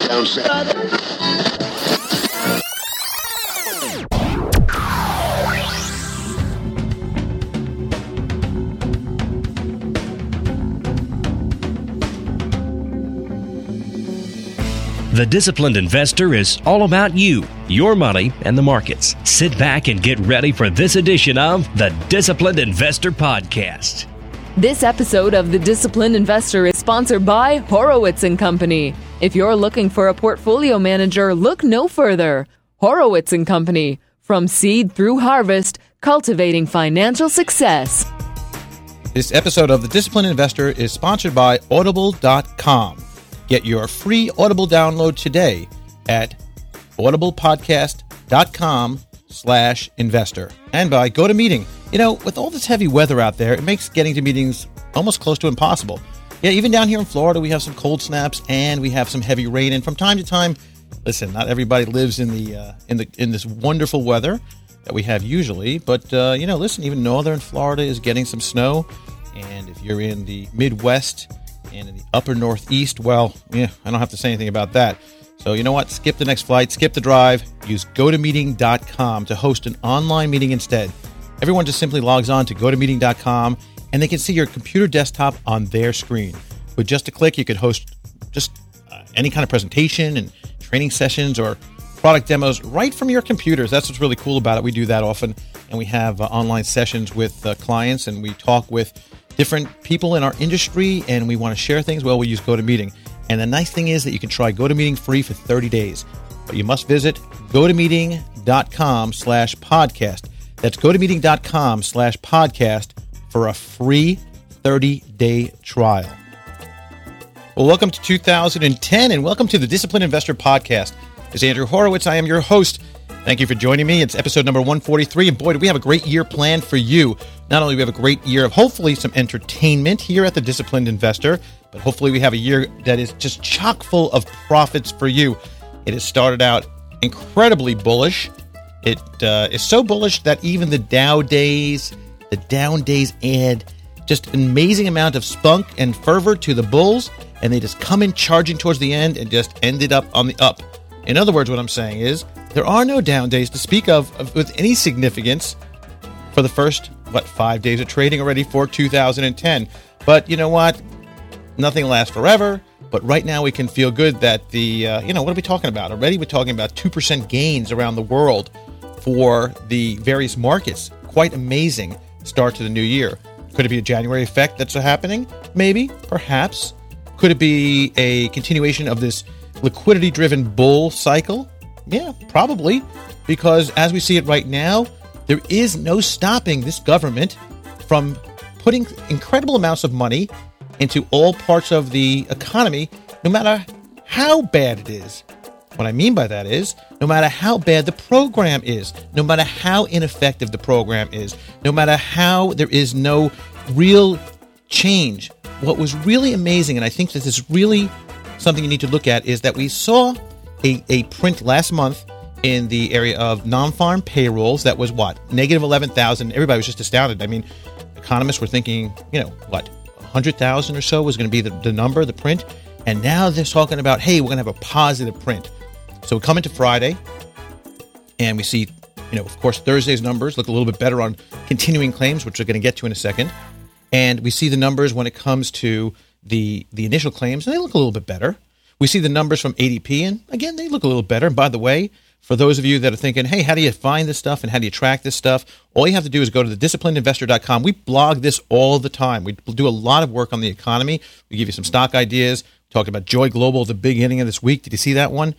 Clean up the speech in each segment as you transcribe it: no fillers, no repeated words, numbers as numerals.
Down south. The Disciplined Investor is all about you, your money, and the markets. Sit back and get ready for this edition of the Disciplined Investor Podcast. This episode of The Disciplined Investor is sponsored by Horowitz & Company. If you're looking for a portfolio manager, look no further. Horowitz & Company. From seed through harvest, cultivating financial success. This episode of The Disciplined Investor is sponsored by Audible.com. Get your free Audible download today at audiblepodcast.com/investor. And by GoToMeeting. You know, with all this heavy weather out there, it makes getting to meetings almost close to impossible. Yeah, even down here in Florida, we have some cold snaps and we have some heavy rain. And from time to time, listen, not everybody lives in this wonderful weather that we have usually. But, listen, even northern Florida is getting some snow. And if you're in the Midwest and in the upper Northeast, well, yeah, I don't have to say anything about that. So you know what? Skip the next flight, skip the drive, use GoToMeeting.com to host an online meeting instead. Everyone just simply logs on to GoToMeeting.com and they can see your computer desktop on their screen. With just a click, you could host just any kind of presentation and training sessions or product demos right from your computers. That's what's really cool about it. We do that often, and we have online sessions with clients, and we talk with different people in our industry, and we want to share things. Well, we use GoToMeeting. And the nice thing is that you can try GoToMeeting free for 30 days. But you must visit GoToMeeting.com/podcast. That's GoToMeeting.com/podcast for a free 30-day trial. Well, welcome to 2010, and welcome to the Disciplined Investor Podcast. This is Andrew Horowitz. I am your host. Thank you for joining me. It's episode number 143, and boy, do we have a great year planned for you. Not only do we have a great year of hopefully some entertainment here at the Disciplined Investor, but hopefully we have a year that is just chock full of profits for you. It has started out incredibly bullish. It is so bullish that even the down days add just an amazing amount of spunk and fervor to the bulls, and they just come in charging towards the end and just ended up on the up. In other words, what I'm saying is there are no down days to speak of with any significance for the first, 5 days of trading already for 2010. But you know what? Nothing lasts forever. But right now we can feel good that what are we talking about? Already we're talking about 2% gains around the world for the various markets. Quite amazing start to the new year. Could it be a January effect that's happening? Maybe, perhaps. Could it be a continuation of this liquidity-driven bull cycle? Yeah, probably. Because as we see it right now, there is no stopping this government from putting incredible amounts of money into all parts of the economy, no matter how bad it is. What I mean by that is, no matter how bad the program is, no matter how ineffective the program is, no matter how there is no real change. What was really amazing, and I think this is really something you need to look at, is that we saw a print last month in the area of non-farm payrolls that was negative 11,000. Everybody was just astounded. I mean, economists were thinking, 100,000 or so was going to be the number, the print. And now they're talking about, hey, we're going to have a positive print. So we come into Friday and we see, of course, Thursday's numbers look a little bit better on continuing claims, which we're going to get to in a second. And we see the numbers when it comes to the initial claims, and they look a little bit better. We see the numbers from ADP, and again, they look a little better. And by the way, for those of you that are thinking, hey, how do you find this stuff and how do you track this stuff? All you have to do is go to thedisciplinedinvestor.com. We blog this all the time. We do a lot of work on the economy. We give you some stock ideas. We talked about Joy Global at the beginning of this week. Did you see that one?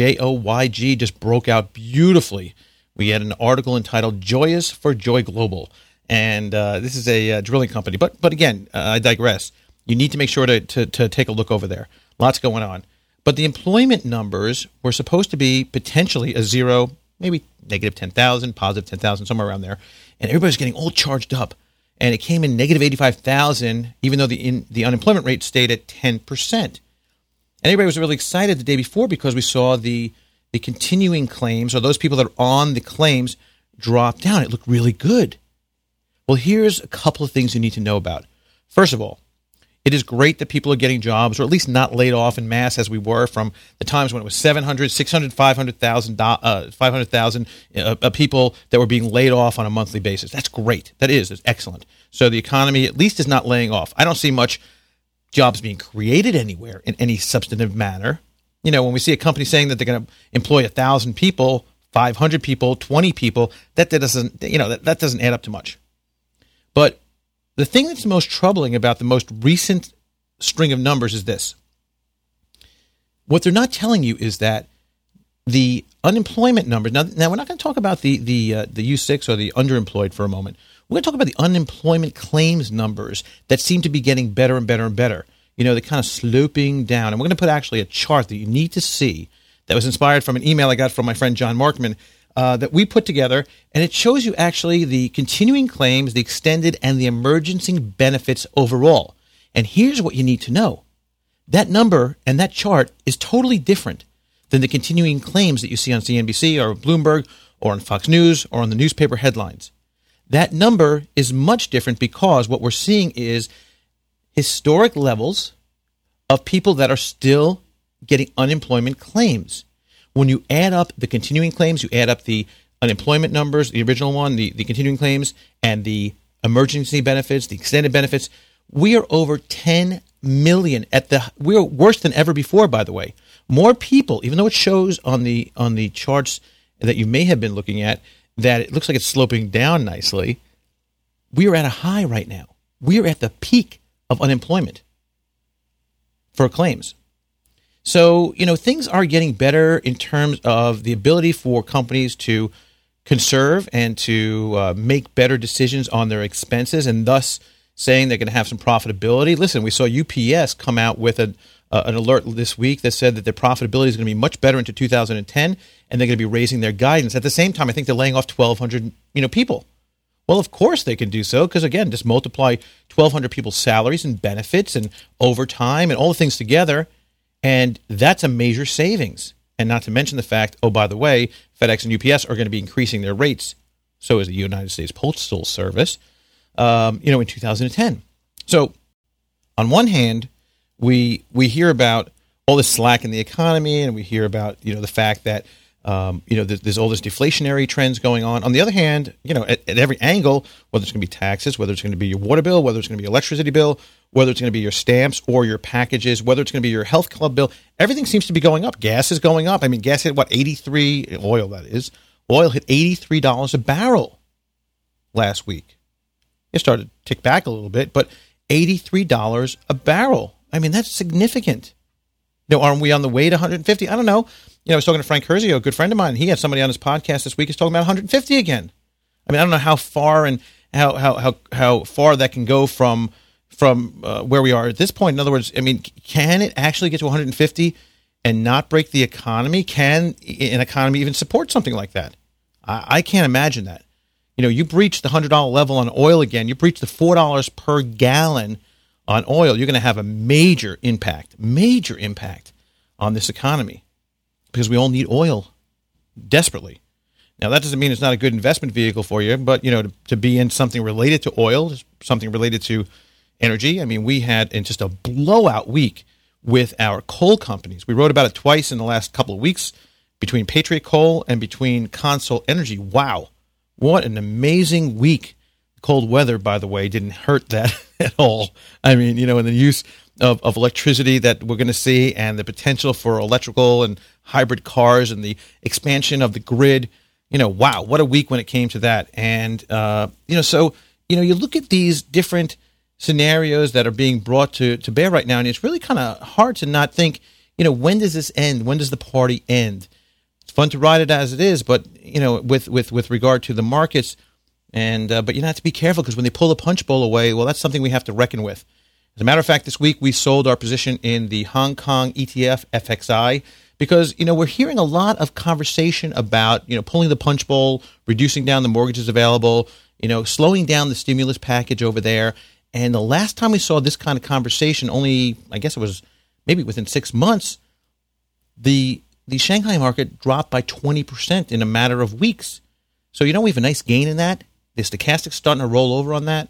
JOYG just broke out beautifully. We had an article entitled Joyous for Joy Global. And this is a drilling company. But again, I digress. You need to make sure to take a look over there. Lots going on. But the employment numbers were supposed to be potentially a zero, maybe negative 10,000, positive 10,000, somewhere around there. And everybody's getting all charged up. And it came in negative 85,000, even though the unemployment rate stayed at 10%. And everybody was really excited the day before because we saw the continuing claims, or those people that are on the claims, drop down. It looked really good. Well, here's a couple of things you need to know about. First of all, It is great that people are getting jobs, or at least not laid off in mass as we were from the times when it was 700, 600, 500,000 people that were being laid off on a monthly basis. That's great. It's excellent. So the economy at least is not laying off. I don't see much jobs being created anywhere in any substantive manner. When we see a company saying that they're going to employ 1,000 people, 500 people, 20 people, that doesn't add up to much. But the thing that's most troubling about the most recent string of numbers is this. What they're not telling you is that the unemployment numbers, now we're not going to talk about the U6 or the underemployed for a moment. We're going to talk about the unemployment claims numbers that seem to be getting better and better and better. They're kind of sloping down. And we're going to put actually a chart that you need to see that was inspired from an email I got from my friend John Markman that we put together, and it shows you actually the continuing claims, the extended, and the emergency benefits overall. And here's what you need to know. That number and that chart is totally different than the continuing claims that you see on CNBC or Bloomberg or on Fox News or on the newspaper headlines. That number is much different because what we're seeing is historic levels of people that are still getting unemployment claims. When you add up the continuing claims, you add up the unemployment numbers, the original one, the continuing claims, and the emergency benefits, the extended benefits, we are over 10 million we are worse than ever before, by the way. More people, even though it shows on the charts that you may have been looking at that it looks like it's sloping down nicely, we are at a high right now. We are at the peak of unemployment for claims. So, things are getting better in terms of the ability for companies to conserve and to make better decisions on their expenses and thus saying they're going to have some profitability. Listen, we saw UPS come out with an alert this week that said that their profitability is going to be much better into 2010 and they're going to be raising their guidance. At the same time, I think they're laying off 1,200 people. Well, of course they can do so because, again, just multiply 1,200 people's salaries and benefits and overtime and all the things together. And that's a major savings. And not to mention the fact, oh, by the way, FedEx and UPS are going to be increasing their rates. So is the United States Postal Service, in 2010. So on one hand, we hear about all this slack in the economy and we hear about, the fact that, there's all this deflationary trends going on. On the other hand, at every angle, whether it's going to be taxes, whether it's going to be your water bill, whether it's going to be your electricity bill, whether it's going to be your stamps or your packages, whether it's going to be your health club bill, everything seems to be going up. Gas is going up. I mean, gas hit, oil that is. Oil hit $83 a barrel last week. It started to tick back a little bit, but $83 a barrel. I mean, that's significant. Aren't we on the way to 150? I don't know. I was talking to Frank Herzio, a good friend of mine. He had somebody on his podcast this week who's talking about 150 again. I mean, I don't know how far and how far that can go from where we are at this point. In other words, I mean, can it actually get to 150 and not break the economy? Can an economy even support something like that? I can't imagine that. You breach the $100 level on oil again. You breach the $4 per gallon on oil. You're going to have a major impact on this economy because we all need oil desperately. Now, that doesn't mean it's not a good investment vehicle for you, but, to be in something related to oil, something related to energy. I mean, we had in just a blowout week with our coal companies. We wrote about it twice in the last couple of weeks between Patriot Coal and between Consol Energy. Wow. What an amazing week. Cold weather, by the way, didn't hurt that at all. I mean, and the use of electricity that we're going to see and the potential for electrical and hybrid cars and the expansion of the grid, wow, what a week when it came to that. And, so, you look at these different scenarios that are being brought to bear right now, and it's really kind of hard to not think, when does this end? When does the party end? It's fun to ride it as it is, but, with regard to the markets, and but you have to be careful because when they pull the punch bowl away, well, that's something we have to reckon with. As a matter of fact, this week we sold our position in the Hong Kong ETF FXI because, we're hearing a lot of conversation about, pulling the punch bowl, reducing down the mortgages available, slowing down the stimulus package over there. And the last time we saw this kind of conversation, only, I guess it was maybe within 6 months, the Shanghai market dropped by 20% in a matter of weeks. So, we have a nice gain in that. The stochastic's starting to roll over on that.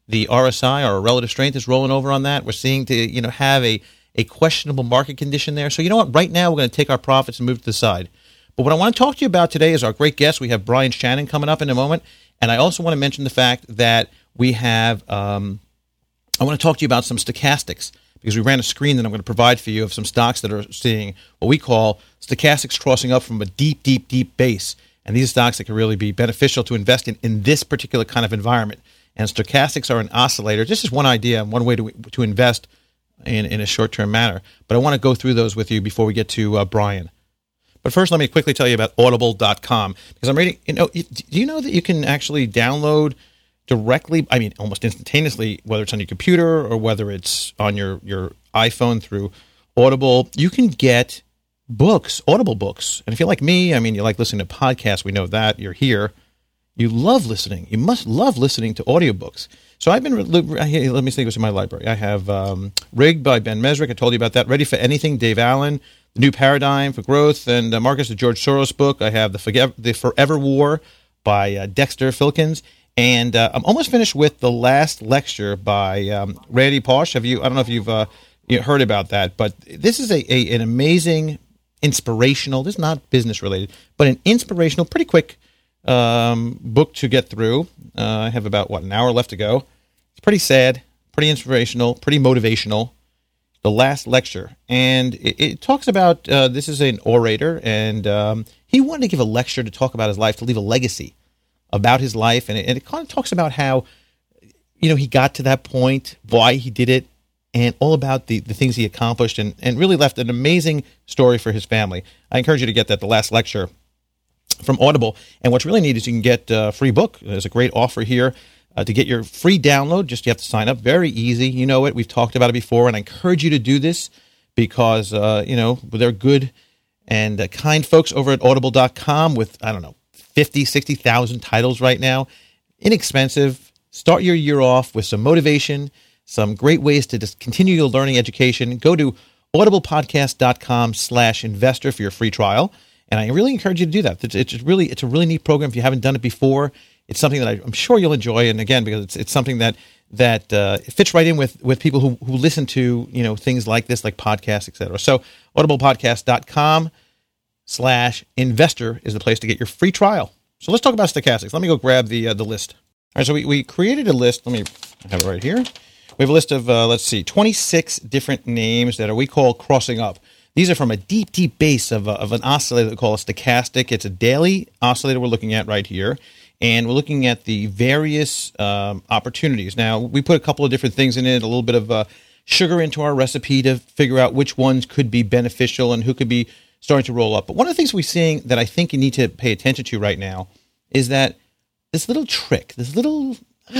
The RSI, our relative strength, is rolling over on that. We're seeing to have a questionable market condition there. So you know what? Right now, we're going to take our profits and move to the side. But what I want to talk to you about today is our great guest. We have Brian Shannon coming up in a moment. And I also want to mention the fact that we have, I want to talk to you about some stochastics, because we ran a screen that I'm going to provide for you of some stocks that are seeing what we call stochastics crossing up from a deep, deep, deep base. And these are stocks that can really be beneficial to invest in this particular kind of environment. And stochastics are an oscillator. This is one idea and one way to invest in a short-term manner. But I want to go through those with you before we get to Brian. But first, let me quickly tell you about Audible.com, because I'm reading, do you know that you can actually download directly, almost instantaneously, whether it's on your computer or whether it's on your iPhone through Audible, you can get books, Audible books. And if you're like me, you like listening to podcasts, we know that, you're here. You love listening. You must love listening to audiobooks. So I've been, let me see what's in my library. I have Rig by Ben Mesrick. I told you about that. Ready for Anything, Dave Allen. The New Paradigm for Growth, and Marcus, the George Soros book. I have the Forever War by Dexter Filkins. And I'm almost finished with The Last Lecture by Randy Pausch. I don't know if you've heard about that, but this is an amazing, inspirational, this is not business related, but an inspirational, pretty quick book to get through. I have about, an hour left to go. It's pretty sad, pretty inspirational, pretty motivational. The Last Lecture. And it talks about, this is an orator, and he wanted to give a lecture to talk about his life, to leave a legacy about his life. And it kind of talks about how, he got to that point, why he did it, and all about the things he accomplished, and really left an amazing story for his family. I encourage you to get that, The Last Lecture, from Audible. And what's really neat is you can get a free book. There's a great offer here. To get your free download, you have to sign up. Very easy. You know it. We've talked about it before, and I encourage you to do this because, they're good and kind folks over at Audible.com with, 50, 60,000 titles right now. Inexpensive. Start your year off with some motivation, some great ways to just continue your learning education. Go to audiblepodcast.com/investor for your free trial, and I really encourage you to do that. It's a really neat program if you haven't done it before. It's something that I'm sure you'll enjoy, and again, because it's something that fits right in with people who listen to things like this, like podcasts, etc. So audiblepodcast.com/investor is the place to get your free trial. So let's talk about stochastics. Let me go grab the list. All right, so we created a list. I have it right here. We have a list of 26 different names that we call crossing up. These are from a deep, deep base of an oscillator that we call a stochastic. It's a daily oscillator we're looking at right here. And we're looking at the various opportunities. Now, we put a couple of different things in it, a little bit of sugar into our recipe to figure out which ones could be beneficial and who could be starting to roll up. But one of the things we're seeing that I think you need to pay attention to right now is that this little trick, this little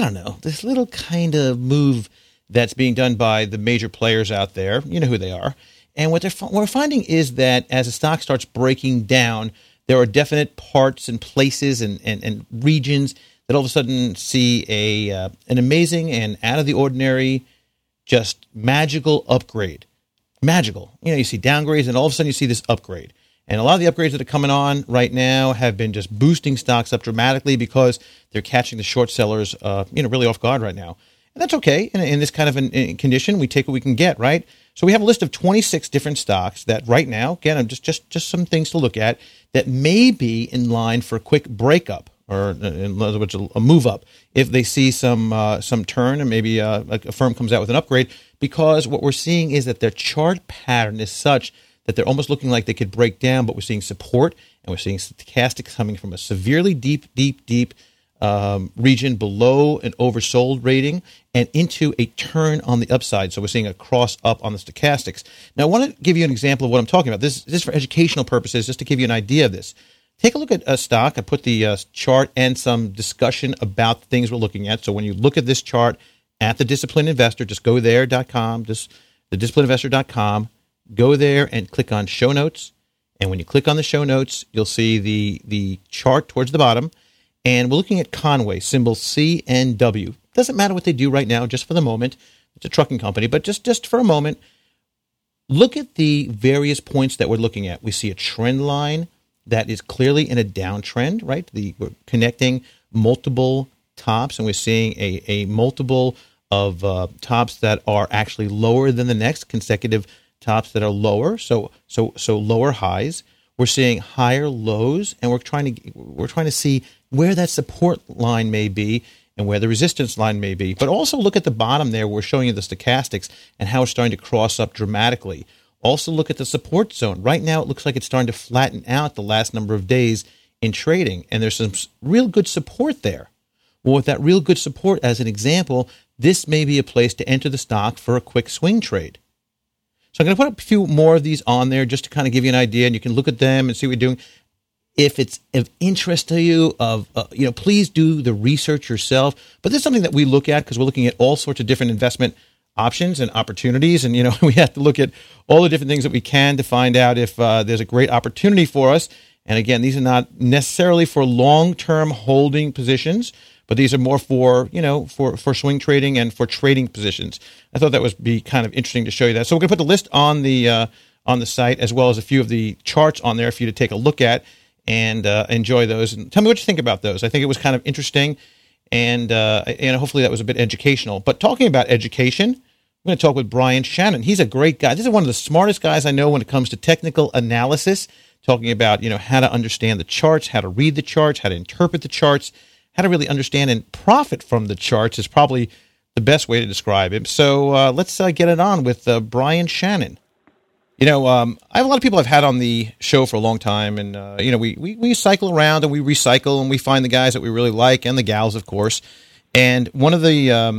kind of move that's being done by the major players out there, you know who they are. And what we're finding is that as the stock starts breaking down, there are definite parts and places and regions that all of a sudden see an amazing and out of the ordinary, just magical upgrade. Magical. You see downgrades, and all of a sudden you see this upgrade. And a lot of the upgrades that are coming on right now have been just boosting stocks up dramatically because they're catching the short sellers, really off guard right now. And that's okay. In this kind of condition, we take what we can get, right? So we have a list of 26 different stocks that right now, again, just some things to look at that may be in line for a quick breakup, or in other words, a move up, if they see some turn and maybe a firm comes out with an upgrade, because what we're seeing is that their chart pattern is such that they're almost looking like they could break down, but we're seeing support, and we're seeing stochastics coming from a severely deep region below an oversold rating and into a turn on the upside. So we're seeing a cross up on the stochastics. Now, I want to give you an example of what I'm talking about. This is for educational purposes, just to give you an idea of this. Take a look at a stock. I put the chart and some discussion about the things we're looking at. So when you look at this chart at the Disciplined Investor, just go there.com, just thedisciplinedinvestor.com, go there and click on show notes. And when you click on the show notes, you'll see the chart towards the bottom. And we're looking at Conway, symbol CNW. Doesn't matter what they do right now, just for the moment. It's a trucking company, but just for a moment, look at the various points that we're looking at. We see a trend line that is clearly in a downtrend, right? We're connecting multiple tops, and we're seeing a multiple of tops that are actually lower than the next, consecutive tops that are lower, so lower highs. We're seeing higher lows, and we're trying to see where that support line may be and where the resistance line may be. But also look at the bottom there. We're showing you the stochastics and how it's starting to cross up dramatically. Also look at the support zone. Right now, it looks like it's starting to flatten out the last number of days in trading, and there's some real good support there. Well, with that real good support, as an example, this may be a place to enter the stock for a quick swing trade. So I'm going to put a few more of these on there just to kind of give you an idea, and you can look at them and see what you're doing. If it's of interest to you, please do the research yourself. But this is something that we look at because we're looking at all sorts of different investment options and opportunities, and we have to look at all the different things that we can to find out if there's a great opportunity for us. And again, these are not necessarily for long-term holding positions, but these are more for swing trading and for trading positions. I thought that would be kind of interesting to show you that. So we're going to put the list on the site, as well as a few of the charts on there for you to take a look at and enjoy those. And tell me what you think about those. I think it was kind of interesting, and hopefully that was a bit educational. But talking about education, I'm going to talk with Brian Shannon. He's a great guy. This is one of the smartest guys I know when it comes to technical analysis, talking about how to understand the charts, how to read the charts, how to interpret the charts, how to really understand and profit from the charts is probably the best way to describe it. So let's get it on with Brian Shannon. I have a lot of people I've had on the show for a long time, and we cycle around and we recycle and we find the guys that we really like and the gals, of course. And one of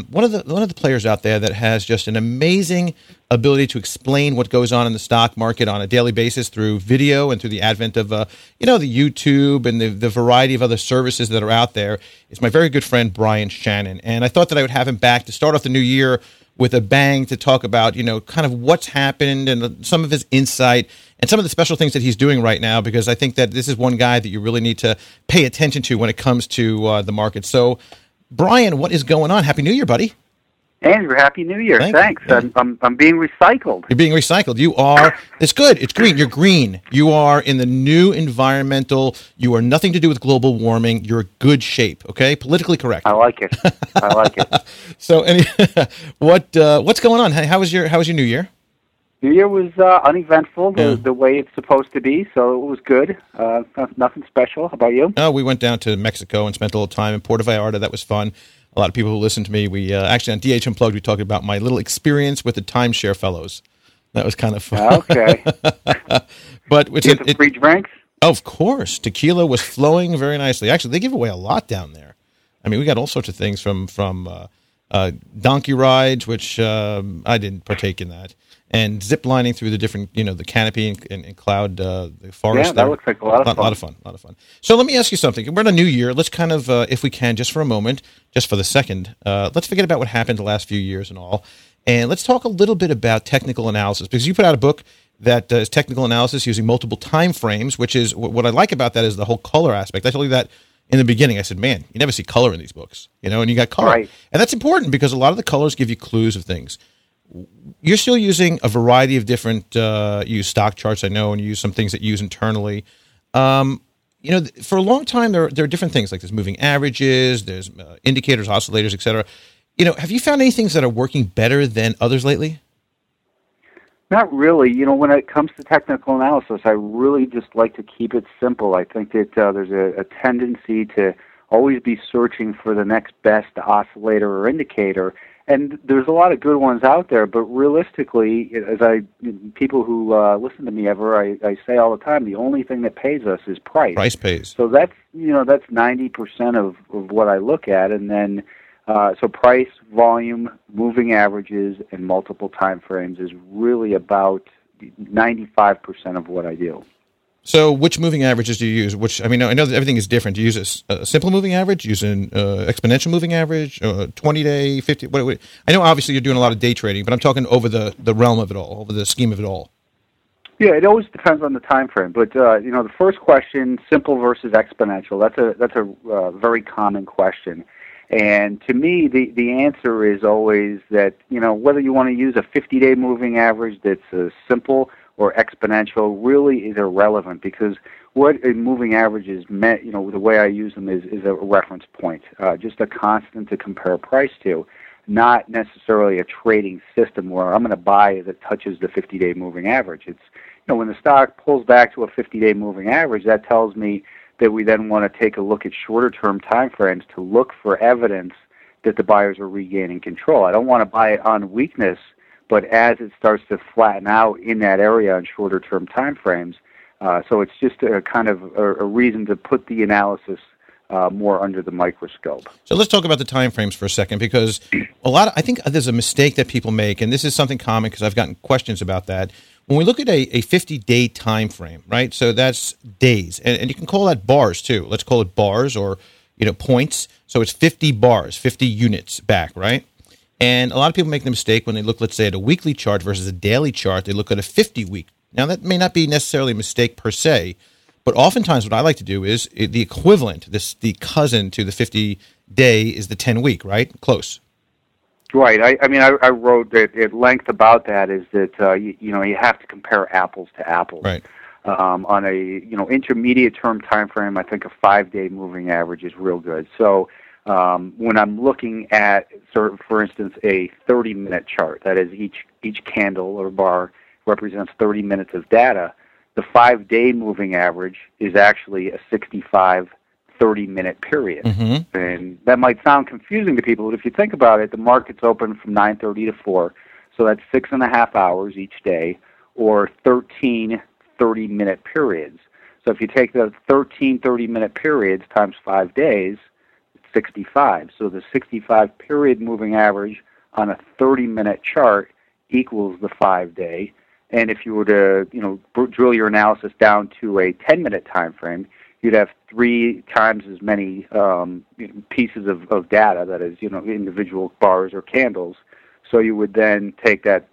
the players out there that has just an amazing ability to explain what goes on in the stock market on a daily basis through video and through the advent of the YouTube and the variety of other services that are out there is my very good friend Brian Shannon. And I thought that I would have him back to start off the new year with a bang to talk about kind of what's happened and some of his insight and some of the special things that he's doing right now, because I think that this is one guy that you really need to pay attention to when it comes to the market. So, Brian, what is going on? Happy New Year, buddy. Andrew, Happy New Year. Thanks. I'm being recycled. You're being recycled. You are. It's good. It's green. You're green. You are in the new environmental. You are nothing to do with global warming. You're good shape. Okay, politically correct. I like it. I like it. So, what's going on? How was your New Year? New Year was uneventful, the way it's supposed to be. So it was good. Nothing special. How about you? Oh, we went down to Mexico and spent a little time in Puerto Vallarta. That was fun. A lot of people who listen to me, we actually on DH Unplugged, we talked about my little experience with the timeshare fellows. That was kind of fun. Okay. But you get some free drinks? Of course. Tequila was flowing very nicely. Actually, they give away a lot down there. I mean, we got all sorts of things from donkey rides, which I didn't partake in that, and zip lining through the different, the canopy and cloud, the forest. Yeah, that looks like a lot of fun. A lot of fun. So let me ask you something. We're in a new year. Let's kind of, if we can, just for a moment, just for the second, let's forget about what happened the last few years and all, and let's talk a little bit about technical analysis, because you put out a book that is technical analysis using multiple time frames, which is, what I like about that is the whole color aspect. I told you that in the beginning. I said, man, you never see color in these books, and you got color. Right. And that's important because a lot of the colors give you clues of things. You're still using a variety of different, you use stock charts, I know, and you use some things that you use internally. For a long time, there are different things, like there's moving averages, there's indicators, oscillators, et cetera. Have you found any things that are working better than others lately? Not really. When it comes to technical analysis, I really just like to keep it simple. I think that there's a tendency to always be searching for the next best oscillator or indicator. And there's a lot of good ones out there, but realistically, people who listen to me I say all the time, the only thing that pays us is price. Price pays. So that's 90% of what I look at, and then so price, volume, moving averages, and multiple time frames is really about 95% of what I do. So which moving averages do you use? I know that everything is different. Do you use a simple moving average, use an exponential moving average, 20-day, 50? I know obviously you're doing a lot of day trading, but I'm talking over the realm of it all, over the scheme of it all. Yeah, it always depends on the time frame. But the first question, simple versus exponential, that's a very common question. And to me, the answer is always that whether you want to use a 50-day moving average that's simple, or exponential really is irrelevant, because what a moving average is meant, the way I use them is a reference point, just a constant to compare price to, not necessarily a trading system where I'm going to buy as it touches the 50-day moving average. It's, when the stock pulls back to a 50-day moving average, that tells me that we then want to take a look at shorter-term time frames to look for evidence that the buyers are regaining control. I don't want to buy it on weakness, but as it starts to flatten out in that area on shorter-term time frames, so it's just a kind of a reason to put the analysis more under the microscope. So let's talk about the time frames for a second, because I think there's a mistake that people make, and this is something common because I've gotten questions about that. When we look at a 50-day time frame, right? So that's days, and you can call that bars too. Let's call it bars or points. So it's 50 bars, 50 units back, right? And a lot of people make the mistake when they look, let's say, at a weekly chart versus a daily chart. They look at a 50-week. Now, that may not be necessarily a mistake per se, but oftentimes what I like to do is the equivalent, the cousin to the 50-day is the 10-week, right? Close. Right. I wrote at length about that, is that, you have to compare apples to apples. Right. On a, intermediate term time frame, I think a 5-day moving average is real good. So when I'm looking at, for instance, a 30-minute chart, that is each candle or bar represents 30 minutes of data, the 5-day moving average is actually a 65 30-minute period. Mm-hmm. And that might sound confusing to people, but if you think about it, the market's open from 9:30 to 4, so that's 6.5 hours each day, or 13 30-minute periods. So if you take the 13 30-minute periods times 5 days, it's 65. So the 65-period moving average on a 30-minute chart equals the 5-day. And if you were to, drill your analysis down to a 10-minute time frame, you'd have 3 times as many pieces of data, that is, individual bars or candles. So you would then take that,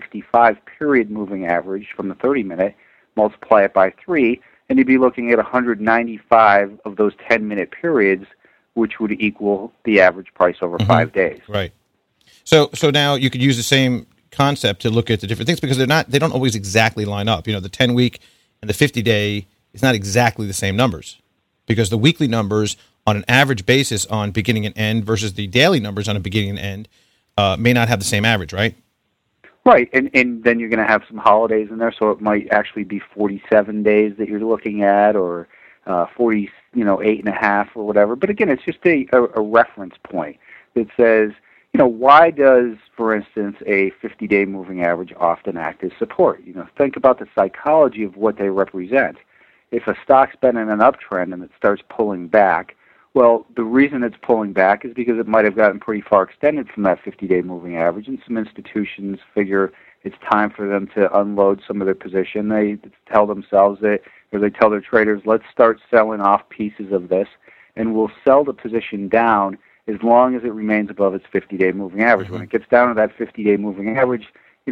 65-period moving average from the 30-minute, multiply it by 3, and you'd be looking at 195 of those 10-minute periods, which would equal the average price over 5 days. Right. So now you could use the same concept to look at the different things, because they don't always exactly line up. The 10-week and the 50-day is not exactly the same numbers, because the weekly numbers on an average basis on beginning and end versus the daily numbers on a beginning and end may not have the same average, right? Right, and then you're going to have some holidays in there, so it might actually be 47 days that you're looking at, or 48 and a half or whatever. But again, it's just a reference point that says, why does, for instance, a 50-day moving average often act as support? Think about the psychology of what they represent. If a stock's been in an uptrend and it starts pulling back, well, the reason it's pulling back is because it might have gotten pretty far extended from that 50-day moving average, and some institutions figure it's time for them to unload some of their position. They tell themselves that, or they tell their traders, let's start selling off pieces of this, and we'll sell the position down as long as it remains above its 50-day moving average. Mm-hmm. When it gets down to that 50-day moving average,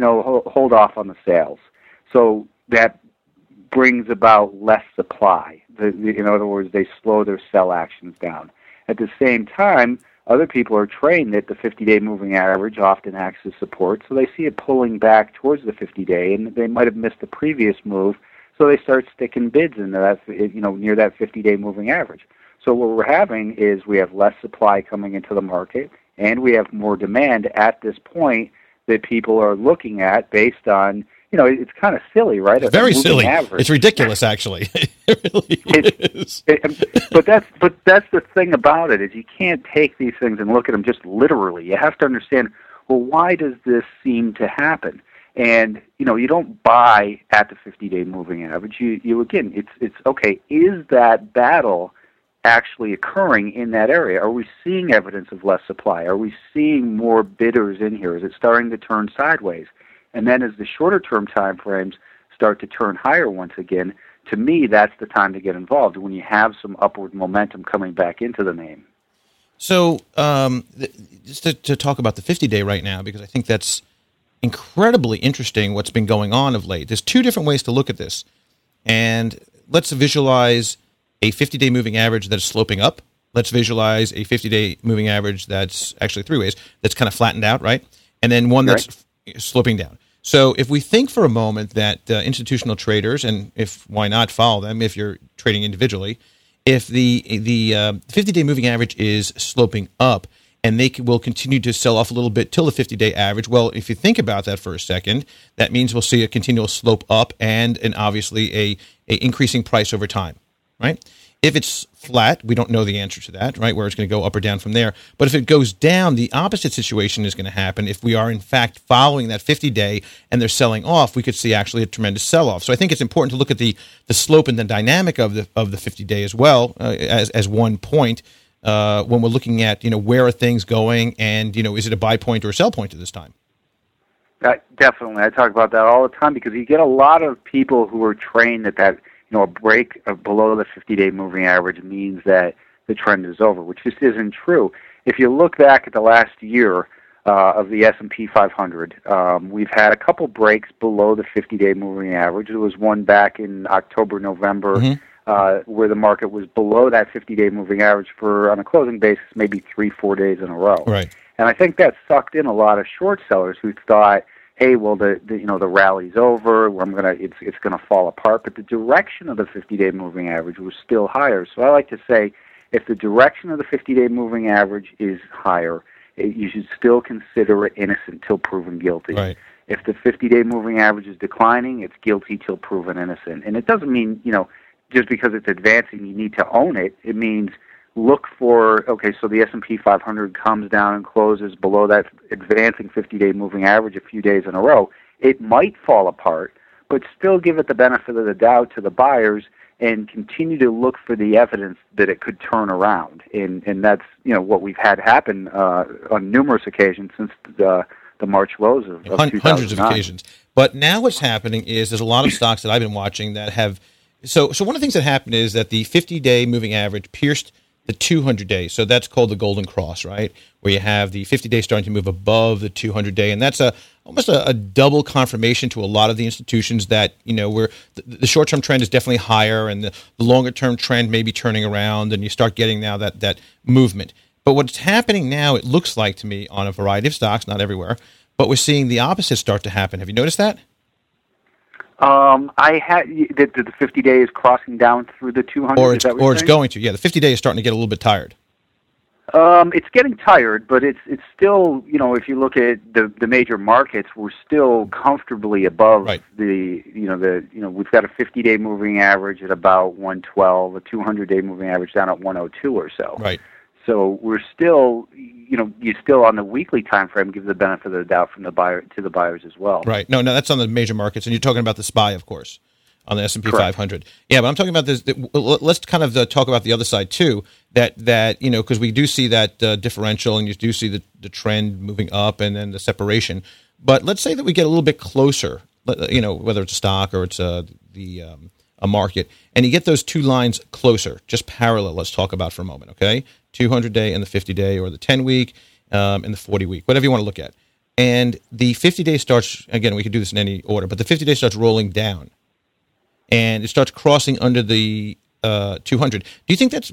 hold off on the sales. So that brings about less supply. In other words, they slow their sell actions down. At the same time, other people are trained that the 50-day moving average often acts as support, so they see it pulling back towards the 50-day, and they might have missed the previous move, so they start sticking bids into that, near that 50-day moving average. So what we're having is we have less supply coming into the market, and we have more demand at this point that people are looking at based on, it's kind of silly, right? It's very silly. Average. It's ridiculous, actually. It really is. But that's the thing about it, is you can't take these things and look at them just literally. You have to understand, well, why does this seem to happen? And, you don't buy at the 50-day moving average. You again, it's okay, is that battle actually occurring in that area? Are we seeing evidence of less supply? Are we seeing more bidders in here? Is it starting to turn sideways? And then as the shorter-term time frames start to turn higher once again, to me, that's the time to get involved, when you have some upward momentum coming back into the name. So just to talk about the 50-day right now, because I think that's incredibly interesting what's been going on of late. There's 2 different ways to look at this. And let's visualize a 50-day moving average that is sloping up. Let's visualize a 50-day moving average that's actually 3 ways, that's kind of flattened out, right? And then one that's sloping down. So if we think for a moment that institutional traders, and why not follow them if you're trading individually, if the 50-day moving average is sloping up and they will continue to sell off a little bit till the 50-day average, well, if you think about that for a second, that means we'll see a continual slope up and obviously a increasing price over time, right? If it's flat, we don't know the answer to that, right, where it's going to go up or down from there. But if it goes down, the opposite situation is going to happen. If we are, in fact, following that 50-day and they're selling off, we could see actually a tremendous sell-off. So I think it's important to look at the slope and the dynamic of the 50-day as well as one point when we're looking at, where are things going and, is it a buy point or a sell point at this time? Definitely. I talk about that all the time because you get a lot of people who are trained that a break below the 50-day moving average means that the trend is over, which just isn't true. If you look back at the last year of the S&P 500, we've had a couple breaks below the 50-day moving average. There was one back in October, November, where the market was below that 50-day moving average for, on a closing basis, maybe 3-4 days in a row. Right. And I think that sucked in a lot of short sellers who thought, hey, well, the rally's over. It's gonna fall apart. But the direction of the 50-day moving average was still higher. So I like to say, if the direction of the 50-day moving average is higher, you should still consider it innocent till proven guilty. Right. If the 50-day moving average is declining, it's guilty till proven innocent. And it doesn't mean just because it's advancing, you need to own it. It means look for, so the S&P 500 comes down and closes below that advancing 50-day moving average a few days in a row. It might fall apart, but still give it the benefit of the doubt to the buyers and continue to look for the evidence that it could turn around. And that's, what we've had happen on numerous occasions since the March lows of 2009. Hundreds of occasions. But now what's happening is there's a lot of stocks that I've been watching that have so one of the things that happened is that the 50-day moving average pierced the 200-day. So that's called the golden cross, right? Where you have the 50-day starting to move above the 200-day. And that's almost a double confirmation to a lot of the institutions that, where the short-term trend is definitely higher and the longer-term trend may be turning around and you start getting now that movement. But what's happening now, it looks like to me on a variety of stocks, not everywhere, but we're seeing the opposite start to happen. Have you noticed that? I had the 50 days crossing down through the 200. Or it's going to. Yeah, the 50-day is starting to get a little bit tired. It's getting tired, but it's still, if you look at the major markets, we're still comfortably above right. we've got a 50-day moving average at about 112, a 200-day moving average down at 102 or so. Right. So we're still, you still on the weekly time frame give the benefit of the doubt from the buyer to the buyers as well. Right. No, that's on the major markets, and you're talking about the SPY, of course, on the S&P 500. Yeah, but I'm talking about this. Let's kind of talk about the other side too. That because we do see that differential, and you do see the trend moving up, and then the separation. But let's say that we get a little bit closer. Whether it's a stock or it's a market, and you get those two lines closer, just parallel. Let's talk about for a moment, okay? 200-day and the 50-day, or the 10-week and the 40-week, whatever you want to look at. And the 50-day starts, again, we could do this in any order, but the 50-day starts rolling down, and it starts crossing under the 200. Do you think that's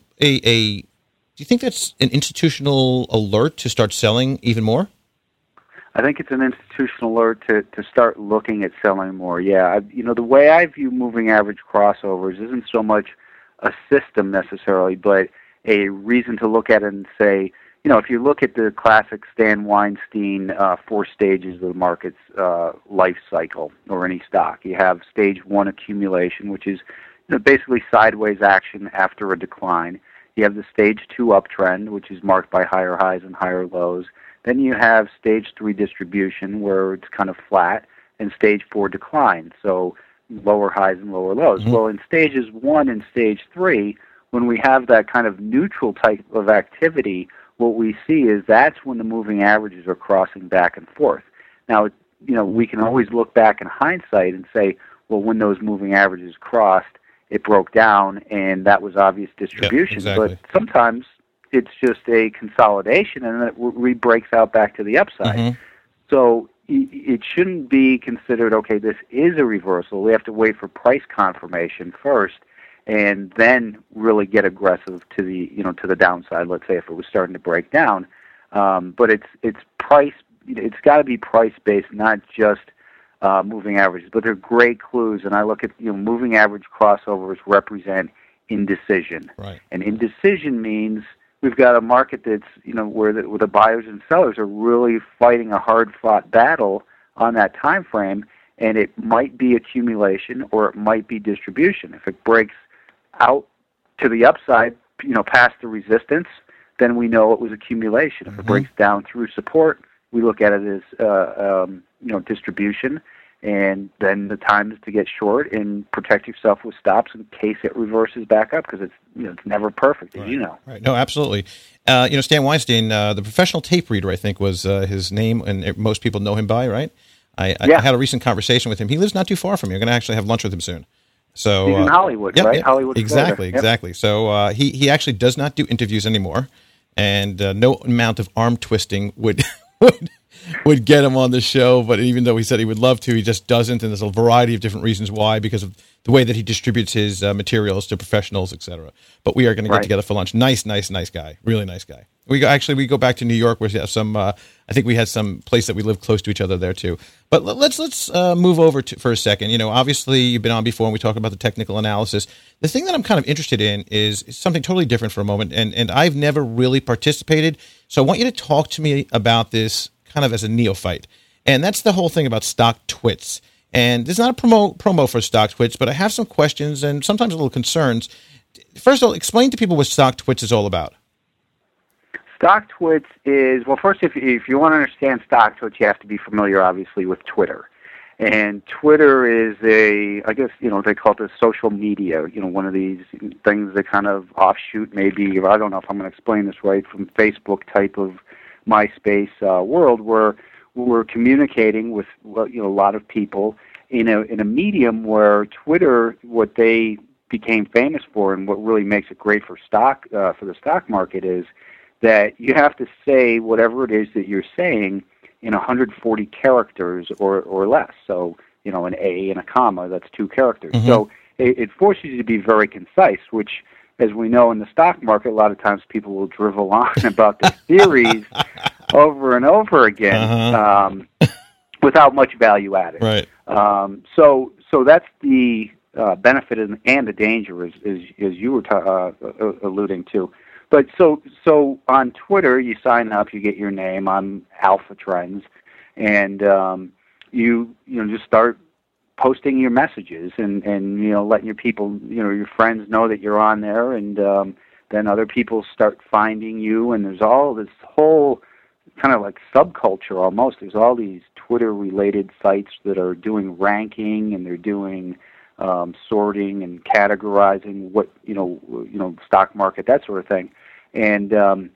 an institutional alert to start selling even more? I think it's an institutional alert to start looking at selling more. Yeah, the way I view moving average crossovers isn't so much a system necessarily, but a reason to look at it and say, if you look at the classic Stan Weinstein 4 stages of the market's life cycle or any stock, you have stage 1 accumulation, which is basically sideways action after a decline. You have the stage 2 uptrend, which is marked by higher highs and higher lows. Then you have stage 3 distribution, where it's kind of flat, and stage 4 decline, so lower highs and lower lows. Mm-hmm. Well, in stages 1 and stage 3, when we have that kind of neutral type of activity, what we see is that's when the moving averages are crossing back and forth. Now, we can always look back in hindsight and say, well, when those moving averages crossed, it broke down, and that was obvious distribution. Yep, exactly. But sometimes it's just a consolidation, and then it re-breaks out back to the upside. Mm-hmm. So it shouldn't be considered, okay, this is a reversal. We have to wait for price confirmation first, and then really get aggressive to the downside. Let's say if it was starting to break down, but it's price. It's got to be price based, not just moving averages, but they're great clues. And I look at, moving average crossovers represent indecision. Right. And indecision means we've got a market that's, where the buyers and sellers are really fighting a hard-fought battle on that time frame, and it might be accumulation or it might be distribution. If it breaks out to the upside, past the resistance, then we know it was accumulation. If it breaks down through support, we look at it as distribution, and then the time is to get short and protect yourself with stops in case it reverses back up, because it's never perfect, as you know. Right. No, absolutely. Stan Weinstein, the professional tape reader, I think was his name, and most people know him by, right? I had a recent conversation with him. He lives not too far from me. I'm going to actually have lunch with him soon. So he's in Hollywood, right? Hollywood, exactly, Florida. Exactly. So he actually does not do interviews anymore, and no amount of arm twisting would get him on the show. But even though he said he would love to, he just doesn't, and there's a variety of different reasons why, because of the way that he distributes his materials to professionals, etc. But we are going to get together for lunch. Nice guy, really nice guy. We go back to New York. We have some. I think we had some place that we live close to each other there too. But let's move over for a second. Obviously you've been on before, and we talked about the technical analysis. The thing that I'm kind of interested in is something totally different for a moment, and I've never really participated. So I want you to talk to me about this kind of as a neophyte, and that's the whole thing about stock twits. And this is not a promo for stock twits, but I have some questions and sometimes a little concerns. First of all, explain to people what stock twits is all about. Stock twits is, well, first, if you want to understand stock twits, you have to be familiar, obviously, with Twitter. And Twitter is I guess, they call it the social media, one of these things that kind of offshoot maybe, I don't know if I'm going to explain this right, from Facebook type of MySpace world, where we're communicating with, a lot of people in a medium where Twitter, what they became famous for and what really makes it great for the stock market is that you have to say whatever it is that you're saying in 140 characters or less. So, an A and a comma, that's 2 characters. Mm-hmm. So it forces you to be very concise, which, as we know in the stock market, a lot of times people will drivel on about their theories over and over again without much value added. Right. So that's the benefit and the danger, as you were alluding to. But so on Twitter, you sign up, you get your name on Alpha Trends, and you just start posting your messages and letting your people, your friends know that you're on there, and then other people start finding you, and there's all this whole kind of like subculture almost. There's all these Twitter-related sites that are doing ranking, and they're doing sorting and categorizing what stock market, that sort of thing. And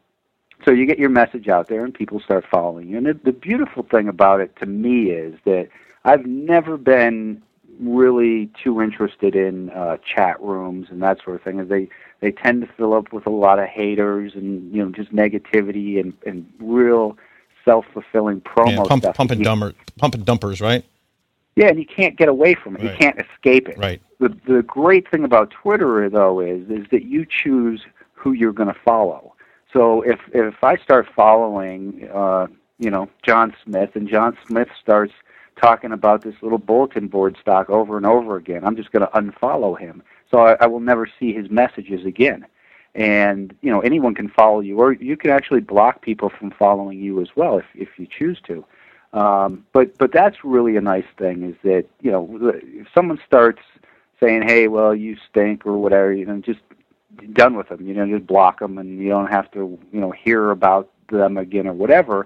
so you get your message out there, and people start following you. And the beautiful thing about it to me is that I've never been really too interested in chat rooms and that sort of thing. They tend to fill up with a lot of haters and just negativity and real self-fulfilling promo stuff. Pump and dumpers, right? Yeah, and you can't get away from it. Right. You can't escape it. Right. The great thing about Twitter, though, is that you choose who you're going to follow. So if I start following, John Smith, and John Smith starts talking about this little bulletin board stock over and over again, I'm just going to unfollow him. So I will never see his messages again. And anyone can follow you, or you can actually block people from following you as well if you choose to. But that's really a nice thing, is that if someone starts saying, "Hey, well, you stink" or whatever, just done with them. Just block them, and you don't have to hear about them again or whatever.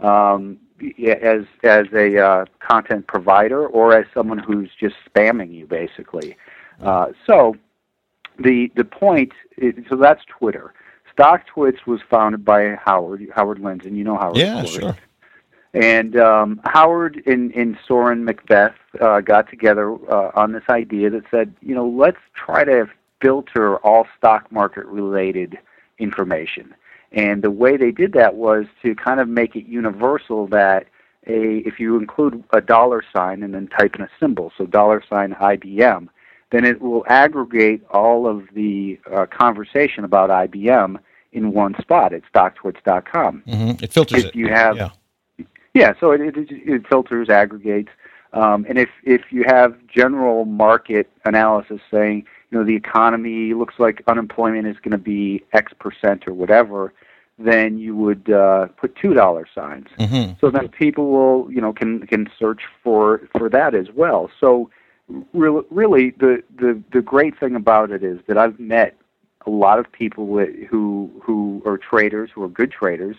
As a content provider, or as someone who's just spamming you, basically. So the point is, so that's Twitter. StockTwits was founded by Howard Lindzen. You know Howard. Yeah, sure. And Howard and Soren Macbeth got together on this idea that said, let's try to filter all stock market related information. And the way they did that was to kind of make it universal that if you include a $sign and then type in a symbol, so $IBM, then it will aggregate all of the conversation about IBM in one spot at stocktwits.com. Mm-hmm. It filters it. So it filters, aggregates. And if you have general market analysis saying, the economy looks like unemployment is going to be X% or whatever, then you would put $2 signs. Mm-hmm. So then people will, can search for that as well. So really, the great thing about it is that I've met a lot of people who are traders, who are good traders,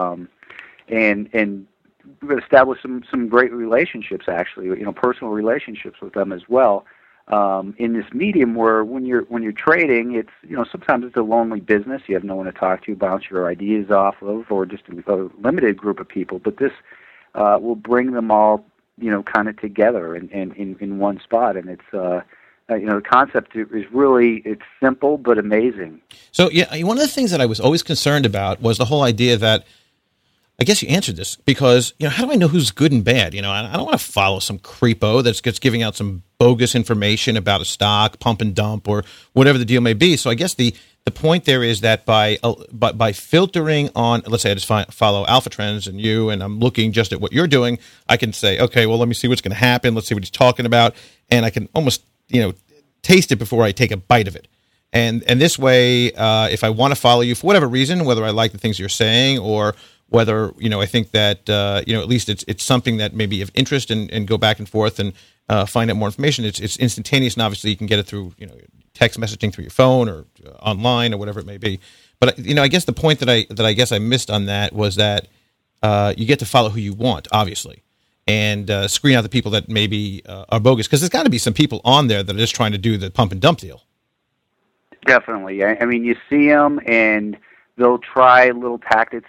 and established some great relationships, actually, personal relationships with them as well. In this medium, where when you're trading, it's sometimes it's a lonely business. You have no one to talk to, bounce your ideas off of, or just a limited group of people. But this will bring them all, kind of together in one spot, and it's the concept is really, it's simple but amazing. So one of the things that I was always concerned about was the whole idea that, I guess you answered this, because, how do I know who's good and bad? I don't want to follow some creepo that's giving out some bogus information about a stock, pump and dump, or whatever the deal may be. So I guess the point there is that by filtering on, let's say I just follow Alpha Trends and you, and I'm looking just at what you're doing, I can say, okay, well, let me see what's going to happen. Let's see what he's talking about. And I can almost, taste it before I take a bite of it. And this way, if I want to follow you for whatever reason, whether I like the things you're saying or whether, I think that, at least it's something that may be of interest and go back and forth and find out more information. It's instantaneous, and obviously you can get it through, text messaging through your phone or online or whatever it may be. But, I guess the point that I guess I missed on that was that you get to follow who you want, obviously, and screen out the people that maybe are bogus, because there's got to be some people on there that are just trying to do the pump and dump deal. Definitely. I mean, you see them, and they'll try little tactics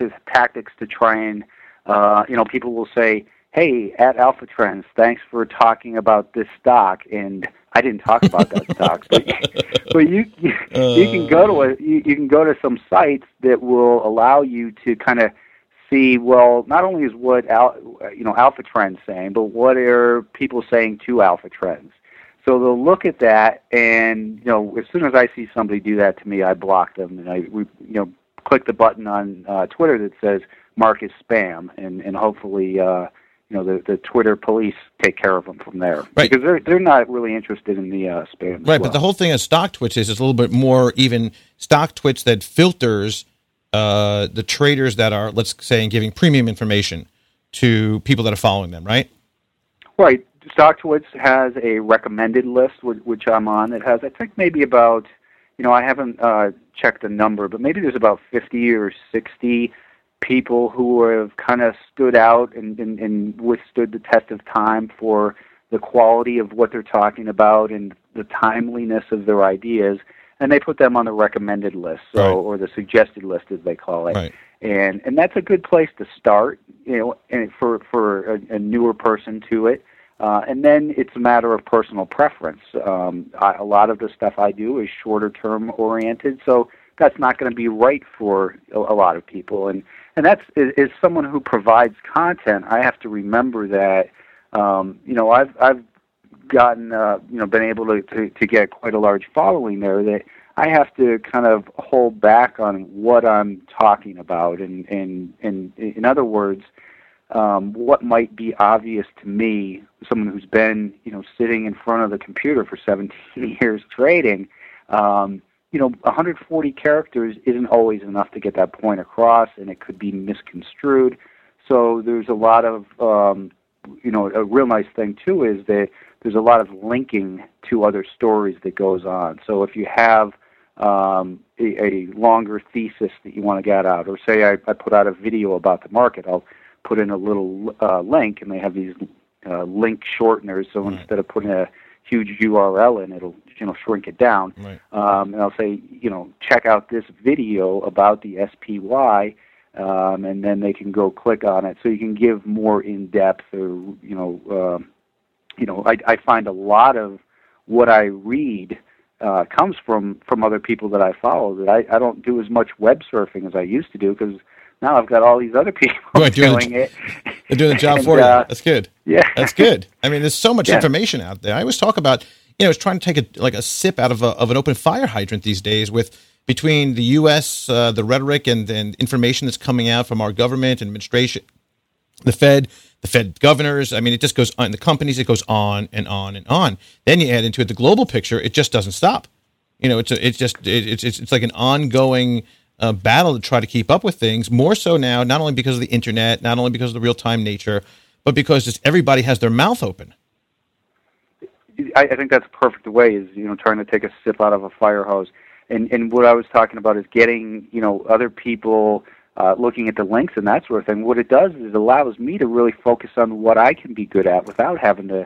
to try and, people will say, hey, at Alpha Trends, thanks for talking about this stock, and I didn't talk about that stock, but you can go to some sites that will allow you to kind of see, well, not only is what Alpha Trends saying, but what are people saying to Alpha Trends. So they'll look at that, and as soon as I see somebody do that to me, I block them, and we click the button on Twitter that says "Mark is spam," and hopefully the Twitter police take care of them from there, right? Because they're not really interested in the spam. Right, but the whole thing of StockTwits is a little bit more even StockTwits that filters the traders that are, let's say, giving premium information to people that are following them, right? Right. StockTwits has a recommended list, which I'm on. It has, I think, maybe about, I haven't checked the number, but maybe there's about 50 or 60 people who have kind of stood out and withstood the test of time for the quality of what they're talking about and the timeliness of their ideas, and they put them on the recommended list, or the suggested list, as they call it. Right. And that's a good place to start, and for a newer person to it. And then it's a matter of personal preference. A lot of the stuff I do is shorter-term oriented, so that's not going to be right for a lot of people. And that's, as someone who provides content, I have to remember that, I've gotten, been able to get quite a large following there, that I have to kind of hold back on what I'm talking about. And in other words, what might be obvious to me, someone who's been, sitting in front of the computer for 17 years trading, 140 characters isn't always enough to get that point across, and it could be misconstrued. So there's a lot of, a real nice thing, too, is that there's a lot of linking to other stories that goes on. So if you have a longer thesis that you want to get out, or say I put out a video about the market, I'll put in a little link, and they have these link shorteners, so instead of putting a huge URL in, it'll shrink it down. Right. And I'll say, check out this video about the SPY, and then they can go click on it. So you can give more in-depth, or I find a lot of what I read comes from other people that I follow. That I don't do as much web surfing as I used to do, because now I've got all these other people doing it. They're doing the job for you. That's good. Yeah. That's good. I mean, there's so much information out there. I always talk about, it's trying to take a sip out of an open fire hydrant these days, with between the U.S., the rhetoric and information that's coming out from our government, administration, the Fed governors. I mean, it just goes on. The companies, it goes on and on and on. Then you add into it the global picture. It just doesn't stop. It's like an ongoing battle to try to keep up with things. More so now, not only because of the internet, not only because of the real time nature, but because just everybody has their mouth open. I think that's a perfect way, is trying to take a sip out of a fire hose. And what I was talking about is getting other people looking at the links and that sort of thing. What it does is it allows me to really focus on what I can be good at without having to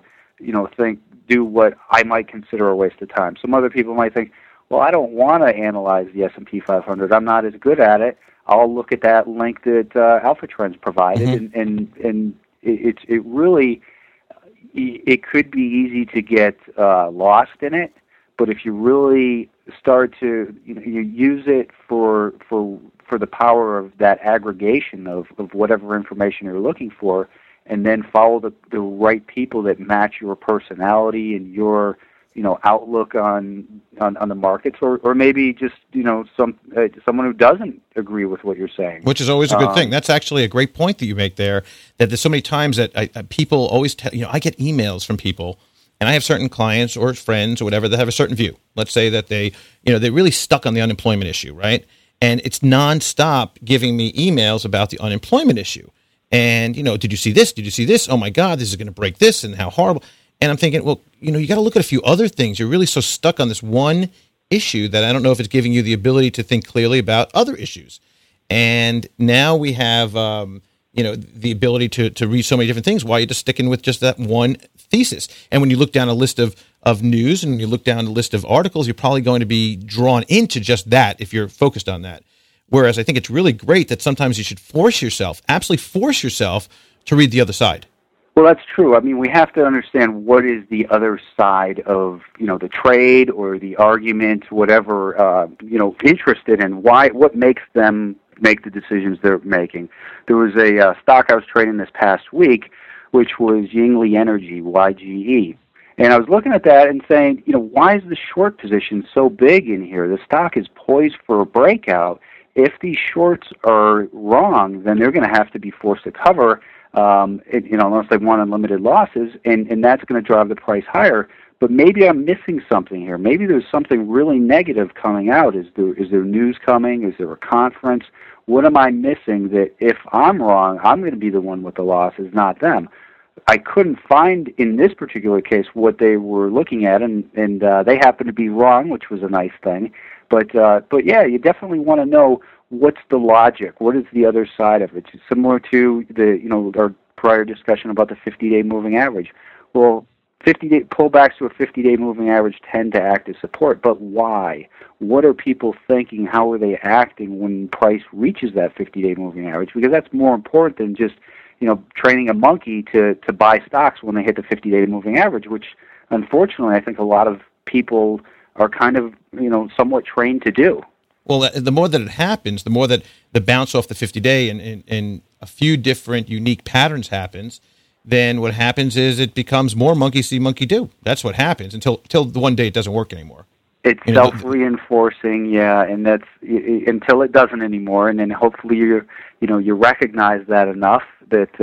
do what I might consider a waste of time. Some other people might think, well, I don't want to analyze the S&P 500. I'm not as good at it. I'll look at that link that Alpha Trends provided, and it really, it could be easy to get lost in it. But if you really start to you use it for the power of that aggregation of whatever information you're looking for, and then follow the right people that match your personality and your outlook on the markets, or maybe just someone who doesn't agree with what you're saying, which is always a good thing. That's actually a great point that you make there. That there's so many times that people always tell I get emails from people, and I have certain clients or friends or whatever that have a certain view. Let's say that they're really stuck on the unemployment issue, right? And it's nonstop giving me emails about the unemployment issue. And did you see this? Did you see this? Oh my God, this is going to break this, and how horrible. And I'm thinking, well, you got to look at a few other things. You're really so stuck on this one issue that I don't know if it's giving you the ability to think clearly about other issues. And now we have, the ability to read so many different things while you're just sticking with just that one thesis. And when you look down a list of news and you look down a list of articles, you're probably going to be drawn into just that if you're focused on that. Whereas I think it's really great that sometimes you should absolutely force yourself to read the other side. Well, that's true. I mean, we have to understand what is the other side of, the trade or the argument, whatever, interested in, what makes them make the decisions they're making. There was a stock I was trading this past week, which was Yingli Energy, YGE. And I was looking at that and saying, why is the short position so big in here? The stock is poised for a breakout. If these shorts are wrong, then they're going to have to be forced to cover, unless they want unlimited losses, and that's going to drive the price higher. But maybe I'm missing something here. Maybe there's something really negative coming out. Is there news coming? Is there a conference? What am I missing that if I'm wrong, I'm going to be the one with the losses, not them? I couldn't find in this particular case what they were looking at, and they happened to be wrong, which was a nice thing. But yeah, you definitely want to know what's the logic. What is the other side of it? It's similar to our prior discussion about the 50-day moving average. Well, 50-day pullbacks to a 50-day moving average tend to act as support, but why? What are people thinking? How are they acting when price reaches that 50-day moving average? Because that's more important than just training a monkey to buy stocks when they hit the 50-day moving average, which unfortunately I think a lot of people are kind of somewhat trained to do. Well, the more that it happens, the more that the bounce off the 50-day and a few different unique patterns happens, then what happens is it becomes more monkey see, monkey do. That's what happens until the one day it doesn't work anymore. It's self-reinforcing, yeah, and that's until it doesn't anymore, and then hopefully you recognize that enough that,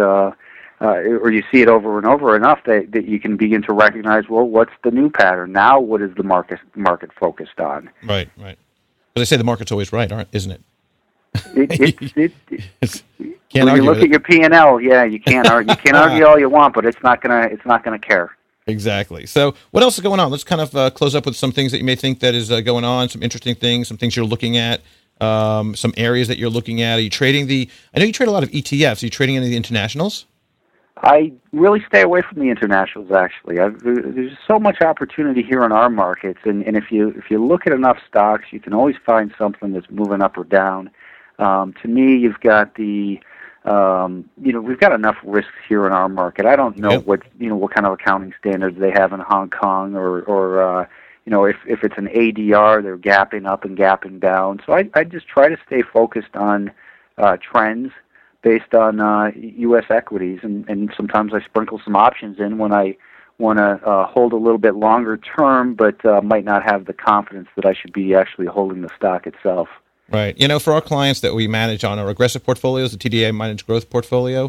or you see it over and over enough that you can begin to recognize, well, what's the new pattern now? What is the market focused on? Right. But they say the market's always right, isn't it? When you look at your P&L, yeah, you can't argue. You can argue all you want, but it's not gonna care. Exactly. So, what else is going on? Let's kind of close up with some things that you may think that is going on, some interesting things, some things you're looking at, some areas that you're looking at. Are you trading I know you trade a lot of ETFs. Are you trading any of the internationals? I really stay away from the internationals, actually. There's so much opportunity here in our markets, and if you look at enough stocks, you can always find something that's moving up or down. To me, you've got we've got enough risks here in our market. I don't know what kind of accounting standards they have in Hong Kong, or if it's an ADR, they're gapping up and gapping down. So I just try to stay focused on trends based on U.S. equities, and sometimes I sprinkle some options in when I want to hold a little bit longer term, but might not have the confidence that I should be actually holding the stock itself. Right. For our clients that we manage on our aggressive portfolios, the TDA Managed Growth portfolio,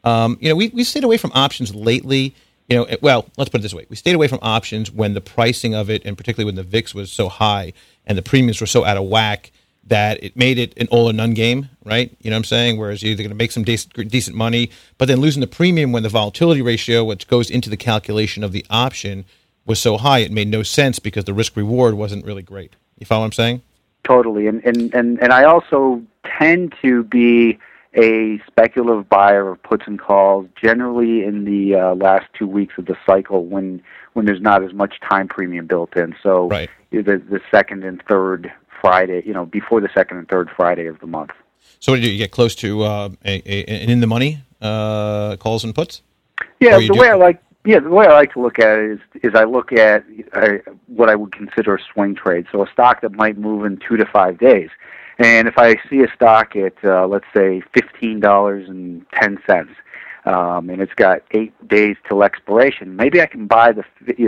We stayed away from options lately. Well, let's put it this way. We stayed away from options when the pricing of it, and particularly when the VIX was so high and the premiums were so out of whack, that it made it an all or none game, right? You know what I'm saying? Whereas you're either going to make some decent money, but then losing the premium when the volatility ratio, which goes into the calculation of the option, was so high, it made no sense because the risk reward wasn't really great. You follow what I'm saying? Totally. And I also tend to be a speculative buyer of puts and calls generally in the last 2 weeks of the cycle when there's not as much time premium built in. So right. the second and third Friday, before the second and third Friday of the month. So what do you get close to an in the money calls and puts? Yeah, the way I like to look at it is I look at what I would consider a swing trade. So a stock that might move in 2 to 5 days. And if I see a stock at let's say $15.10, and it's got 8 days till expiration, maybe I can buy the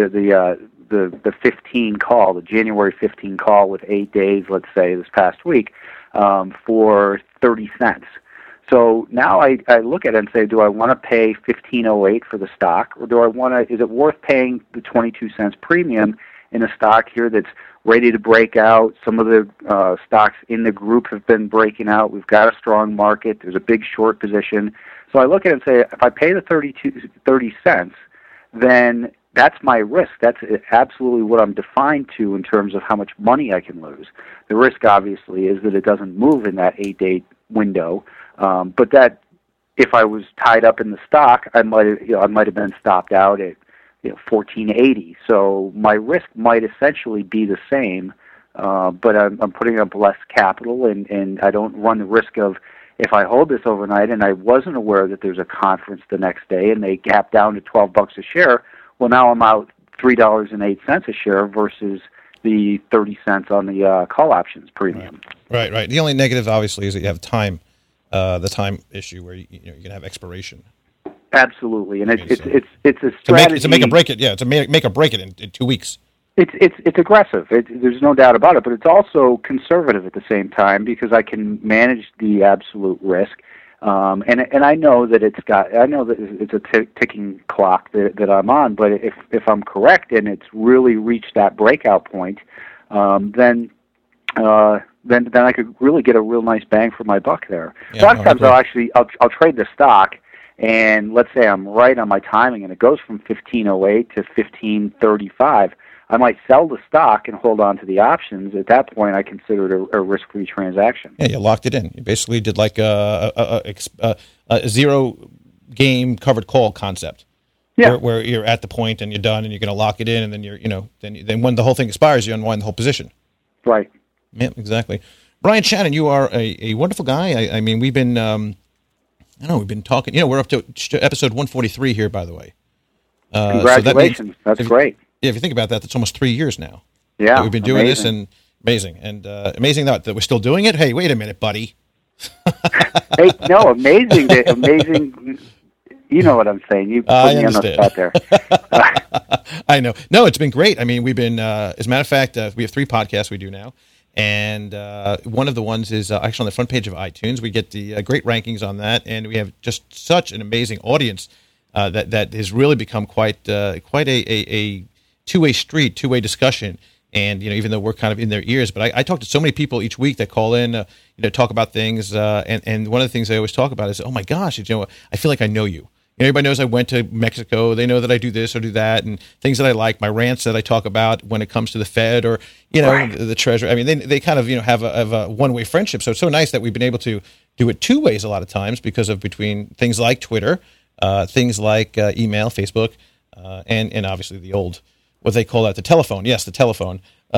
15 call, the January 15 call with 8 days, let's say this past week, for 30 cents. So now I look at it and say, do I want to pay $15.08 for the stock, or is it worth paying the 22 cents premium in a stock here that's ready to break out? Some of the stocks in the group have been breaking out. We've got a strong market. There's a big short position. So I look at it and say, if I pay the 30 cents, then that's my risk. That's absolutely what I'm defined to in terms of how much money I can lose. The risk, obviously, is that it doesn't move in that 8-day window. But that, if I was tied up in the stock, I might have been stopped out at $14.80. So my risk might essentially be the same, but I'm putting up less capital, and I don't run the risk of, if I hold this overnight and I wasn't aware that there's a conference the next day and they gap down to $12 a share, well, now I'm out $3.08 a share versus the 30 cents on the call options premium. Right. The only negative, obviously, is that you have time, the time issue where you can have expiration. Absolutely, and it's a strategy to make or break it. Yeah, to make or break it in 2 weeks. It's aggressive. There's no doubt about it, but it's also conservative at the same time because I can manage the absolute risk, and I know that it's a ticking clock that I'm on. But if I'm correct and it's really reached that breakout point, then I could really get a real nice bang for my buck there. Yeah, a lot of times I'll trade the stock. And let's say I'm right on my timing and it goes from 15.08 to 15.35, I might sell the stock and hold on to the options. At that point, I consider it a risk-free transaction. Yeah, you locked it in. You basically did like a zero-game covered call concept. Yeah. Where you're at the point and you're done and you're going to lock it in, and then then when the whole thing expires, you unwind the whole position. Right. Yeah, exactly. Brian Shannon, you are a wonderful guy. I mean, we've been we've been talking. We're up to episode 143 here, by the way. Congratulations. That's great. Yeah, if you think about that, that's almost 3 years now. Yeah. We've been doing this, and amazing. And amazing that we're still doing it. Hey, wait a minute, buddy. Hey, no, amazing. Amazing. You know what I'm saying. You put me on the spot there. I know. No, it's been great. I mean, we've been, as a matter of fact, we have 3 podcasts we do now. And one of the ones is actually on the front page of iTunes. We get the great rankings on that, and we have just such an amazing audience that has really become quite a two-way street, two-way discussion. And even though we're kind of in their ears, but I talk to so many people each week that call in, talk about things. And one of the things I always talk about is, oh my gosh, I feel like I know you. Everybody knows I went to Mexico. They know that I do this or do that, and things that I like, my rants that I talk about when it comes to the Fed or right. the Treasury. I mean, they kind of have a one-way friendship. So it's so nice that we've been able to do it 2 ways a lot of times because of between things like Twitter, things like email, Facebook, and obviously the old what they call that, the telephone. Yes, the telephone.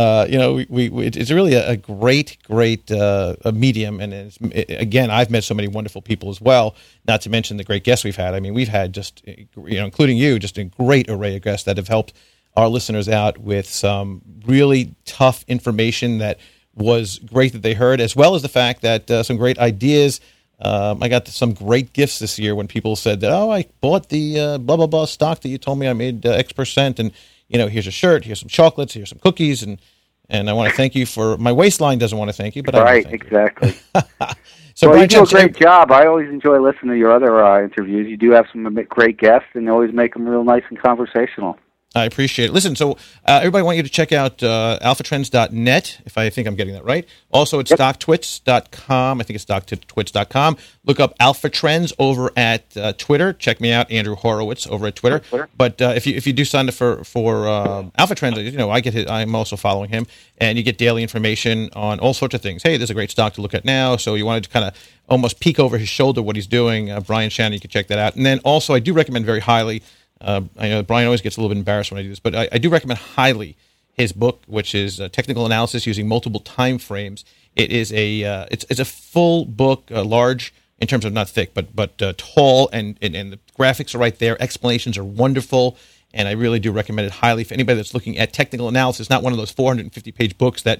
It's really a great medium, and again, I've met so many wonderful people as well. Not to mention the great guests we've had. I mean, we've had just including you, just a great array of guests that have helped our listeners out with some really tough information that was great that they heard, as well as the fact that some great ideas. I got some great gifts this year when people said that, I bought the blah blah blah stock that you told me I made X%, and here's a shirt, here's some chocolates, here's some cookies, and And I want to thank you for my waistline. Doesn't want to thank you, but right, I do thank exactly. you. So well, Brian you do a Chen, great job. I always enjoy listening to your other interviews. You do have some great guests, and you always make them real nice and conversational. I appreciate it. Listen, so everybody, I want you to check out alphatrends.net, if I think I'm getting that right. Also, it's stocktwits.com. I think it's stocktwits.com. Look up Alpha Trends over at Twitter. Check me out, Andrew Horowitz, over at Twitter. But if you do sign up for Alpha Trends, I'm also following him, and you get daily information on all sorts of things. Hey, there's a great stock to look at now. So you wanted to kind of almost peek over his shoulder what he's doing. Brian Shannon, you can check that out. And then also, I do recommend very highly. I know Brian always gets a little bit embarrassed when I do this, but I do recommend highly his book, which is Technical Analysis Using Multiple Time Frames. It is it's a full book, large in terms of not thick, but tall, and the graphics are right there. Explanations are wonderful, and I really do recommend it highly for anybody that's looking at technical analysis. Not one of those 450-page books that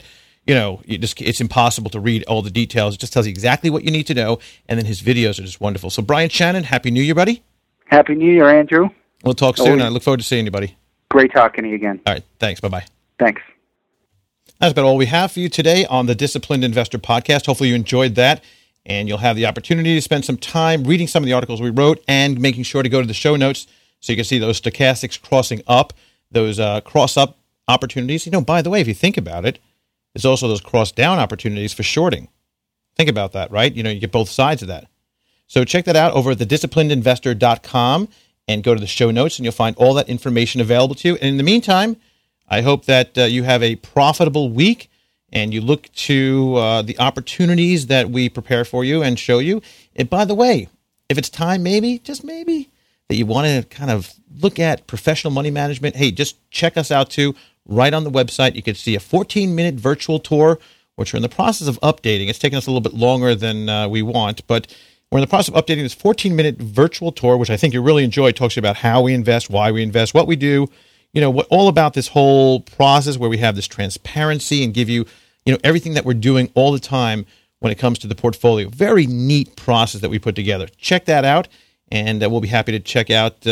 it's impossible to read all the details. It just tells you exactly what you need to know, and then his videos are just wonderful. So Brian Shannon, Happy New Year, buddy. Happy New Year, Andrew. We'll talk soon. I look forward to seeing you, buddy. Great talking to you again. All right. Thanks. Bye-bye. Thanks. That's about all we have for you today on the Disciplined Investor Podcast. Hopefully you enjoyed that, and you'll have the opportunity to spend some time reading some of the articles we wrote and making sure to go to the show notes so you can see those stochastics crossing up, those cross-up opportunities. By the way, if you think about it, there's also those cross-down opportunities for shorting. Think about that, right? You get both sides of that. So check that out over at thedisciplinedinvestor.com. and go to the show notes, and you'll find all that information available to you. And in the meantime, I hope that you have a profitable week, and you look to the opportunities that we prepare for you and show you. And by the way, if it's time, maybe, just maybe, that you want to kind of look at professional money management, hey, just check us out too. Right on the website, you can see a 14-minute virtual tour, which we're in the process of updating. It's taken us a little bit longer than we want, but we're in the process of updating this 14-minute virtual tour, which I think you really enjoy. It talks to you about how we invest, why we invest, what we do, all about this whole process where we have this transparency and give you, everything that we're doing all the time when it comes to the portfolio. Very neat process that we put together. Check that out, and we'll be happy to check out,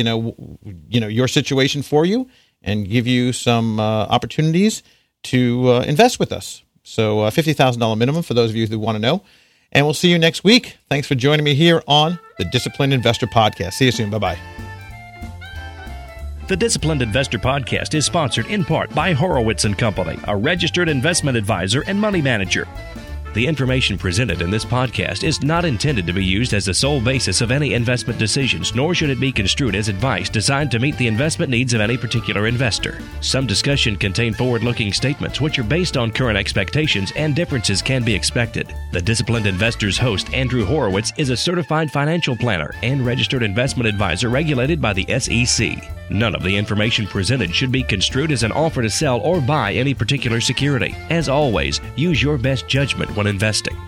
your situation for you and give you some opportunities to invest with us. So $50,000 minimum for those of you who want to know. And we'll see you next week. Thanks for joining me here on the Disciplined Investor Podcast. See you soon. Bye-bye. The Disciplined Investor Podcast is sponsored in part by Horowitz & Company, a registered investment advisor and money manager. The information presented in this podcast is not intended to be used as the sole basis of any investment decisions, nor should it be construed as advice designed to meet the investment needs of any particular investor. Some discussion contain forward-looking statements which are based on current expectations, and differences can be expected. The Disciplined Investor's host, Andrew Horowitz, is a certified financial planner and registered investment advisor regulated by the SEC. None of the information presented should be construed as an offer to sell or buy any particular security. As always, use your best judgment when investing.